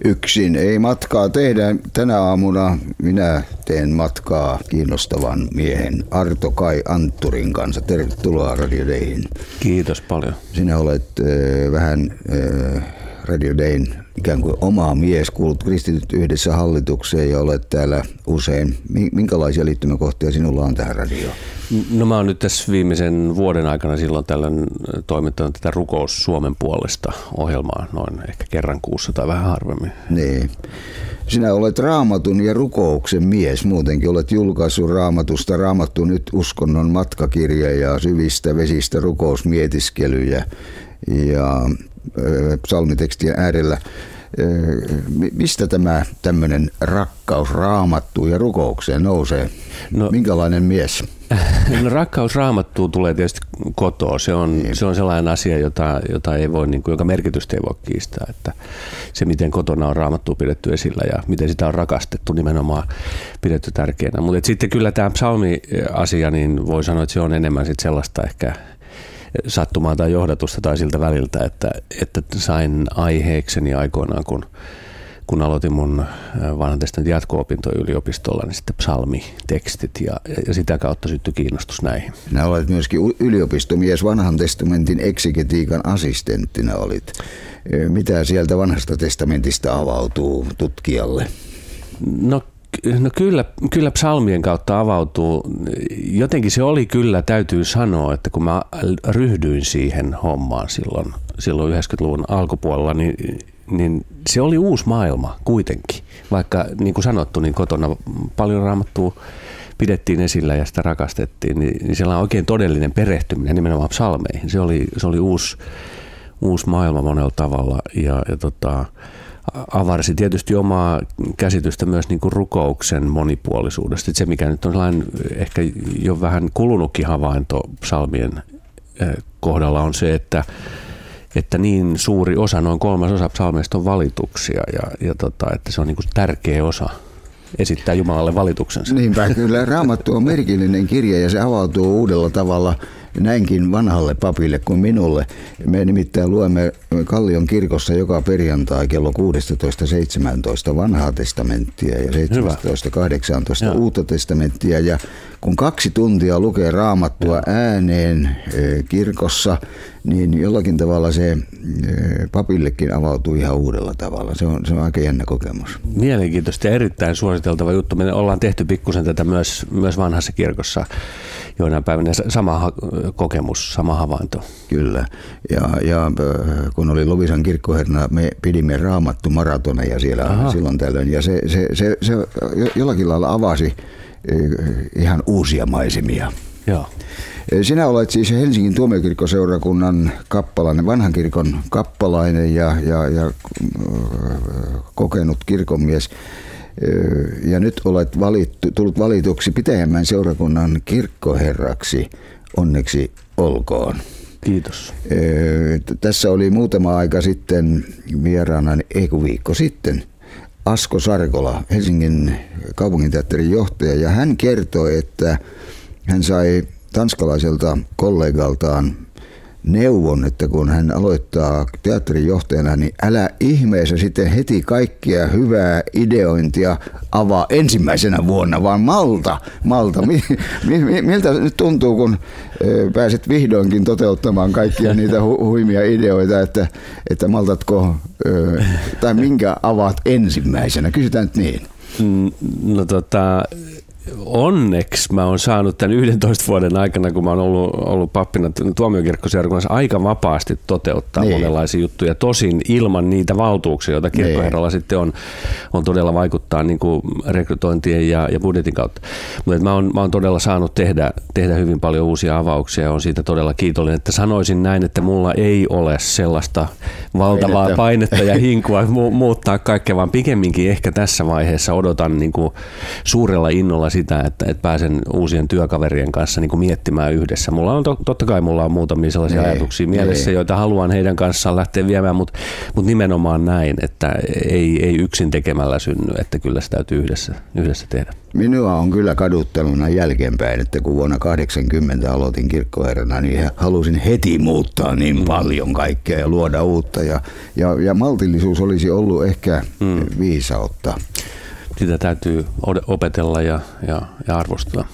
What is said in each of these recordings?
Yksin ei matkaa tehdä. Tänä aamuna minä teen matkaa kiinnostavan miehen Arto Kai Antturin kanssa. Tervetuloa Radio Dayhin. Kiitos paljon. Sinä olet vähän Radio Dayn ikään kuin oma mies, kuulut Kristityt yhdessä hallitukseen ja olet täällä usein. Minkälaisia liittymäkohtia sinulla on tähän radioon? No mä oon nyt tässä viimeisen vuoden aikana silloin tällöin toimittanut tätä Rukous Suomen puolesta -ohjelmaa noin ehkä kerran kuussa tai vähän harvemmin. Niin. Sinä olet Raamatun ja rukouksen mies. Muutenkin olet julkaissut Raamatusta Raamattu nyt uskonnon matkakirja ja syvistä vesistä rukousmietiskelyjä ja psalmitekstien äärellä. Mistä tämä tämmöinen rakkaus Raamattuun ja rukoukseen nousee? No, minkälainen mies? No, rakkaus Raamattuun tulee tietysti kotoa. Se on sellainen asia, jota ei voi, jonka merkitystä ei voi kiistää. Että se, miten kotona on Raamattua pidetty esillä ja miten sitä on rakastettu, nimenomaan pidetty tärkeänä. Mutta sitten kyllä tämä psalmi-asia, niin voi sanoa, että se on enemmän sit sellaista ehkä sattumaa tai johdatusta tai siltä väliltä, että sain aiheekseni aikoinaan, kun aloitin mun vanhan testamentin jatko-opintoja yliopistolla, niin sitten psalmitekstit ja sitä kautta syttyi kiinnostus näihin. Sinä olet myöskin yliopistomies, vanhan testamentin eksegetiikan assistenttina olit. Mitä sieltä vanhasta testamentista avautuu tutkijalle? No kyllä psalmien kautta avautuu. Jotenkin se oli kyllä, täytyy sanoa, että kun mä ryhdyin siihen hommaan silloin 90-luvun alkupuolella, niin se oli uusi maailma kuitenkin. Vaikka niin kuin sanottu, niin kotona paljon Raamattua pidettiin esillä ja sitä rakastettiin, niin siellä on oikein todellinen perehtyminen nimenomaan psalmeihin. Se oli uusi maailma monella tavalla ja avarsi tietysti omaa käsitystä myös niin kuin rukouksen monipuolisuudesta. Se, mikä nyt on sellainen ehkä jo vähän kulunutkin havainto psalmien kohdalla, on se, että niin suuri osa, noin 3/3 psalmeista on valituksia ja että se on niin kuin tärkeä osa esittää Jumalalle valituksensa. Niinpä, kyllä Raamattu on merkillinen kirja ja se avautuu uudella tavalla näinkin vanhalle papille kuin minulle. Me nimittäin luemme Kallion kirkossa joka perjantai kello 16:17 vanhaa testamenttia ja 17:18 uutta testamenttia. Ja kun 2 tuntia lukee Raamattua ääneen kirkossa, niin jollakin tavalla se papillekin avautuu ihan uudella tavalla. Se on aika jännä kokemus. Mielenkiintoista ja erittäin suositeltava juttu. Me ollaan tehty pikkusen tätä myös vanhassa kirkossa joinain päivänä. Sama kokemus, sama havainto. Kyllä. Ja kun oli Loviisan kirkkoherrana, me pidimme Raamattu-maratoneja siellä silloin tällöin. Ja se jollakin lailla avasi ihan uusia maisemia. Joo. Sinä olet siis Helsingin tuomiokirkkoseurakunnan kappalainen, vanhan kirkon kappalainen ja kokenut kirkonmies. Ja nyt olet tullut valituksi Pitäjänmäen seurakunnan kirkkoherraksi. Onneksi olkoon. Kiitos. Tässä oli muutama aika sitten vieraana, viikko sitten, Asko Sarkola, Helsingin kaupunginteatterin johtaja, ja hän kertoi, että hän sai tanskalaiselta kollegaltaan neuvon, että kun hän aloittaa teatterin johtajana, niin älä ihmeessä sitten heti kaikkia hyvää ideointia avaa ensimmäisenä vuonna, vaan malta. Miltä nyt tuntuu, kun pääset vihdoinkin toteuttamaan kaikkia niitä huimia ideoita, että maltatko, tai minkä avaat ensimmäisenä? Kysytään nyt niin. No onneksi mä oon saanut tämän 11 vuoden aikana, kun mä oon ollut pappina tuomiokirkkoseurakunnassa, aika vapaasti toteuttaa monenlaisia juttuja. Tosin ilman niitä valtuuksia, joita kirkkoherralla sitten on todella vaikuttaa niin kuin rekrytointien ja budjetin kautta. Mutta mä oon todella saanut tehdä hyvin paljon uusia avauksia ja on siitä todella kiitollinen, että sanoisin näin, että mulla ei ole sellaista valtavaa painetta ja hinkua muuttaa kaikkea, vaan pikemminkin ehkä tässä vaiheessa odotan niin kuin suurella innolla sitä, että pääsen uusien työkaverien kanssa niin kuin miettimään yhdessä. Mulla on totta kai mulla on muutamia sellaisia ajatuksia mielessä, joita haluan heidän kanssaan lähteä viemään, mutta nimenomaan näin, että ei yksin tekemällä synny, että kyllä se täytyy yhdessä tehdä. Minua on kyllä kadutteluna jälkeenpäin, että kun vuonna 1980 aloitin kirkkoherrana, niin halusin heti muuttaa niin paljon kaikkea ja luoda uutta. Ja maltillisuus olisi ollut ehkä viisautta. Sitä täytyy opetella ja arvostaa.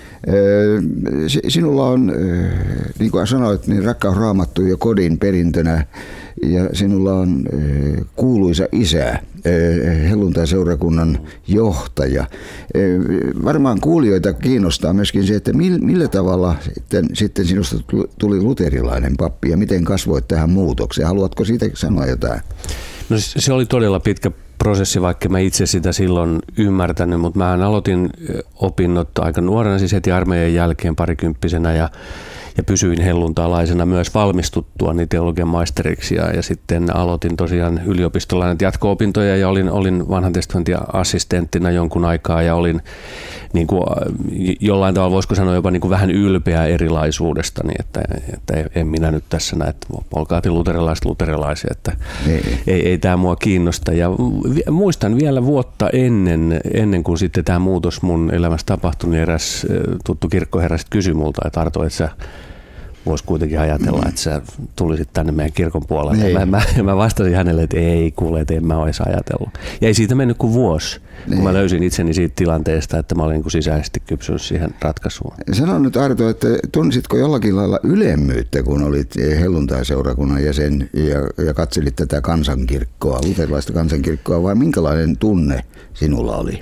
Sinulla on, niin kuin sanoit, niin rakkaus Raamattu jo kodin perintönä ja sinulla on kuuluisa isä, helluntai-seurakunnan johtaja. Varmaan kuulijoita kiinnostaa myöskin se, että millä tavalla sitten sinusta tuli luterilainen pappi ja miten kasvoit tähän muutokseen. Haluatko siitä sanoa jotain? No se oli todella pitkä prosessi, vaikka mä itse sitä silloin ymmärtänyt, mutta mä aloitin opinnot aika nuorena, siis heti armeijan jälkeen parikymppisenä ja pysyin helluntalaisena myös valmistuttuani teologian maisteriksi ja sitten aloitin tosiaan yliopistolainen jatko-opintoja ja olin vanhan testamentin assistenttina jonkun aikaa ja olin niin kuin, jollain tavalla voisiko sanoa jopa niin kuin vähän ylpeä erilaisuudestani, että en minä nyt tässä näe, että olkaatin luterilaisia, että ei tämä mua kiinnosta. Ja muistan vielä vuotta ennen kuin sitten tämä muutos mun elämässä tapahtui, niin eräs tuttu kirkkoherra kysyi multa, että Arto, että sä voisi kuitenkin ajatella, että sä tulisit tänne meidän kirkon puolelle. Mä vastasin hänelle, että ei kuule, että en mä olisi ajatellut. Ja ei siitä mennyt kuin vuosi, kun mä löysin itseni siitä tilanteesta, että mä olin niin sisäisesti kypsynyt siihen ratkaisuun. Sano nyt Arto, että tunnisitko jollakin lailla ylemmyyttä, kun olit helluntai-seurakunnan jäsen ja katselit tätä kansankirkkoa, luterilaista kansankirkkoa, vai minkälainen tunne sinulla oli?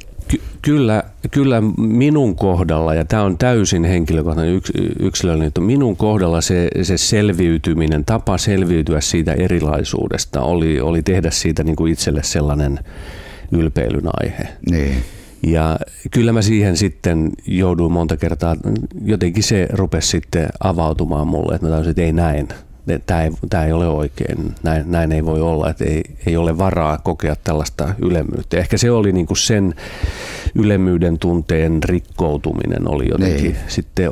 Kyllä minun kohdalla, ja tämä on täysin henkilökohtainen yksilöllinen, minun kohdalla se selviytyminen, tapa selviytyä siitä erilaisuudesta oli tehdä siitä niin kuin itselle sellainen ylpeilyn aihe. Niin. Ja kyllä mä siihen sitten jouduin monta kertaa, jotenkin se rupesi sitten avautumaan mulle, että mä tajusin, että ei näin. Tämä ei ole oikein, näin ei voi olla, että ei ole varaa kokea tällaista ylemmyyttä. Ehkä se oli niin kuin sen ylemmyyden tunteen rikkoutuminen oli jotenkin sitten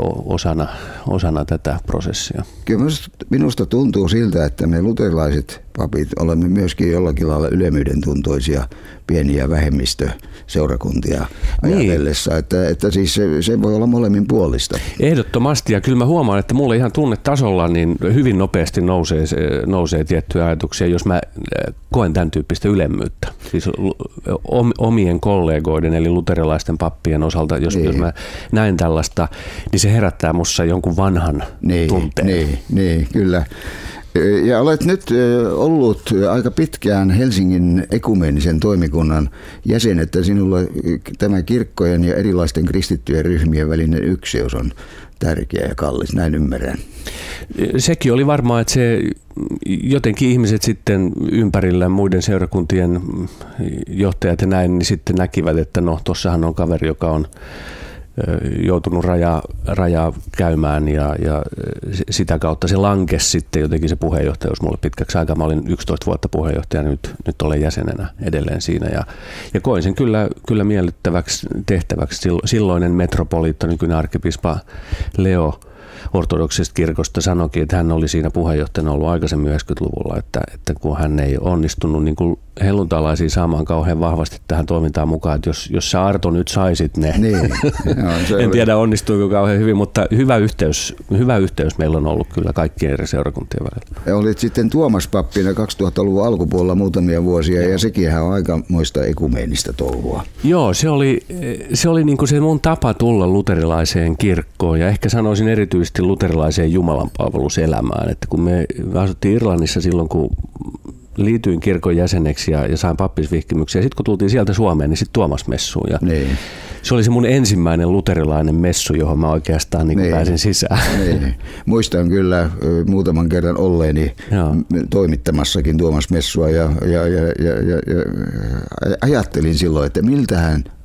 osana tätä prosessia. Kyllä minusta tuntuu siltä, että me luterilaiset papit olemme myöskin jollakin lailla ylemmyyden tuntoisia pieniä vähemmistöseurakuntia ajatellessa, että siis se voi olla molemmin puolista. Ehdottomasti, ja kyllä mä huomaan, että mulle ihan tunnetasolla niin hyvin nopeasti nousee tiettyjä ajatuksia, jos mä koen tämän tyyppistä ylemmyyttä. Siis omien kollegoiden eli luterilaisten pappien osalta, jos mä näen tällaista, niin se herättää musta jonkun vanhan tunteen. Niin, kyllä. Ja olet nyt ollut aika pitkään Helsingin ekumeenisen toimikunnan jäsen, että sinulla tämä kirkkojen ja erilaisten kristittyjen ryhmien välinen ykseys on tärkeä ja kallis, näin ymmärrän. Sekin oli varmaan, että se jotenkin ihmiset sitten ympärillä muiden seurakuntien johtajat ja näin, niin sitten näkivät, että no tuossahan on kaveri, joka on joutunut rajaa käymään ja sitä kautta se lankesi sitten jotenkin se puheenjohtajuus mulle pitkäksi aikaa. Mä olin 11 vuotta puheenjohtaja, nyt olen jäsenenä edelleen siinä ja koin sen kyllä miellyttäväksi tehtäväksi. Silloinen metropoliitta, nykyinen arkkipiispa Leo ortodoksisesta kirkosta sanoikin, että hän oli siinä puheenjohtajana ollut aikaisemmin 90-luvulla, että kun hän ei onnistunut niin kuin helluntalaisia saamaan kauhean vahvasti tähän toimintaan mukaan, että jos sä Arto nyt saisit ne, en tiedä onnistuiko kauhean hyvin, mutta hyvä yhteys meillä on ollut kyllä kaikkien eri seurakuntien välillä. Ja olit sitten Tuomas-pappina 2000-luvun alkupuolella muutamia vuosia ja sekinhän on aikamoista ekumeenistä touhua. Joo, se oli niin kuin se mun tapa tulla luterilaiseen kirkkoon ja ehkä sanoisin erityisesti luterilaiseen jumalanpalveluselämään, että kun me asuttiin Irlannissa silloin, kun liityin kirkon jäseneksi ja sain pappisvihkimyksiä. Ja sitten kun tultiin sieltä Suomeen, niin sitten Tuomas-messuun. Ja se oli se mun ensimmäinen luterilainen messu, johon mä oikeastaan pääsin sisään. Niin. Muistan kyllä muutaman kerran olleeni toimittamassakin Tuomas-messua ja ajattelin silloin, että miltähän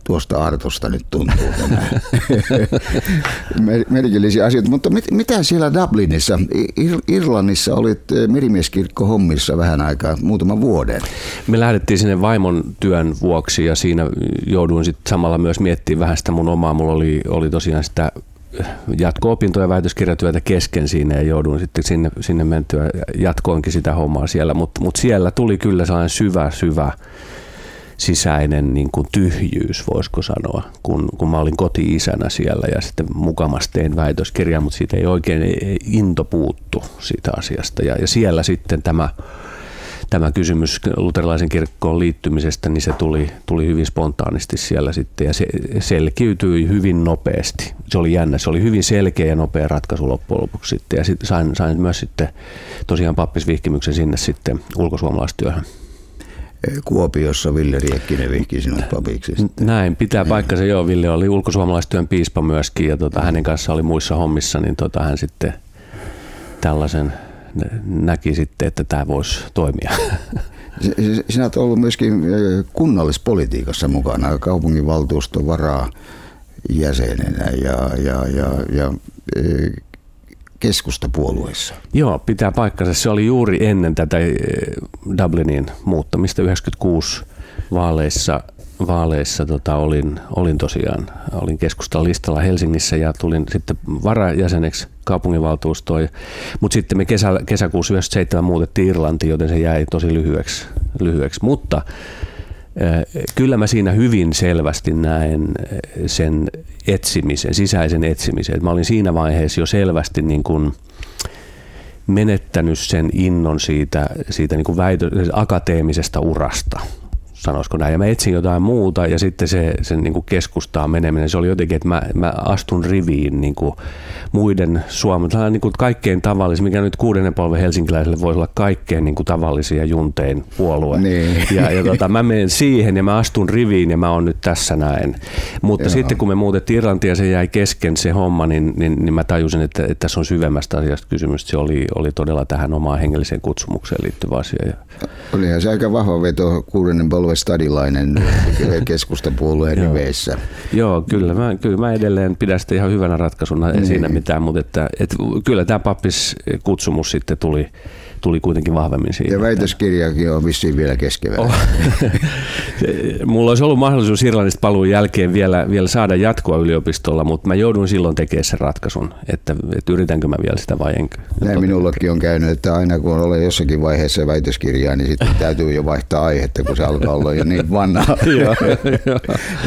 tuosta Artosta nyt tuntuu tänään. Merkillisiä asioita, mutta mitä siellä Dublinissa, Irlannissa olit merimieskirkko hommissa vähän aikaa, muutaman vuoden? Me lähdettiin sinne vaimon työn vuoksi ja siinä jouduin sitten samalla myös miettimään vähän sitä mun omaa. Mulla oli tosiaan sitä jatko-opintoja ja väitöskirjatyötä kesken siinä ja jouduin sitten sinne mentyä jatkoinkin sitä hommaa siellä, mutta siellä tuli kyllä sellainen syvä sisäinen niin kuin tyhjyys, voisiko sanoa, kun mä olin koti-isänä siellä ja sitten mukamas tein väitöskirjaa, mutta siitä ei oikein into puuttu siitä asiasta. Ja siellä sitten tämä kysymys luterilaisen kirkkoon liittymisestä, niin se tuli hyvin spontaanisti siellä sitten ja se selkiytyi hyvin nopeasti. Se oli jännä, se oli hyvin selkeä ja nopea ratkaisu loppujen lopuksi sitten ja sitten sain myös sitten tosiaan pappisvihkimyksen sinne sitten ulkosuomalaistyöhön. Kuopiossa Ville Riekkinen vihki sinut papiksi. Näin, pitää paikkansa. Joo, Ville oli ulkosuomalaistyön piispa myöskin ja hänen kanssa oli muissa hommissa, niin hän sitten tällaisen näki sitten, että tämä voisi toimia. Sinä olet ollut myöskin kunnallispolitiikassa mukana, kaupunginvaltuuston varajäsenenä ja keskustapuolueessa. Joo, pitää paikkansa. Se oli juuri ennen tätä Dublinin muuttamista 96 vaaleissa olin keskustan listalla Helsingissä ja tulin sitten varajäseneksi kaupunginvaltuustoon. Mutta sitten me kesäkuussa 1997 muutettiin Irlantiin, joten se jäi tosi lyhyeksi. Mutta kyllä mä siinä hyvin selvästi näen sen etsimisen, sisäisen etsimisen. Mä olin siinä vaiheessa jo selvästi niin kuin menettänyt sen innon siitä niin kuin akateemisesta urasta. Sanoisiko näin. Ja mä etsin jotain muuta ja sitten sen niin kuin keskustaan meneminen, se oli jotenkin, että mä astun riviin niin kuin muiden suomalaisille, niin kuin kaikkein tavallisin, mikä nyt 6. polven helsinkiläiselle voisi olla kaikkein niin kuin tavallisia juntein puolue. Niin. Ja mä menen siihen ja mä astun riviin ja mä oon nyt tässä näin. Mutta sitten kun me muutettiin Irlantia ja se jäi kesken se homma, niin mä tajusin, että tässä on syvemmästä asiasta kysymys. Se oli todella tähän omaan hengelliseen kutsumukseen liittyvä asia. Olihan se aika vahva veto 6. polven stadilainen keskustapuolueen riveissä. Joo, kyllä mä edelleen pidän sitä ihan hyvänä ratkaisuna, ei siinä mitään, mutta kyllä tämä pappiskutsumus sitten tuli kuitenkin vahvemmin siitä. Ja väitöskirjakin on vissiin vielä keskevää. Mulla olisi ollut mahdollisuus Irlannista paluun jälkeen vielä saada jatkoa yliopistolla, mutta mä joudun silloin tekemään sen ratkaisun, että yritänkö mä vielä sitä vai enkö. Näin minullakin on käynyt, että aina kun olen jossakin vaiheessa väitöskirjaa, niin sitten täytyy jo vaihtaa aihetta, kun se alkaa olla jo niin vanhaa.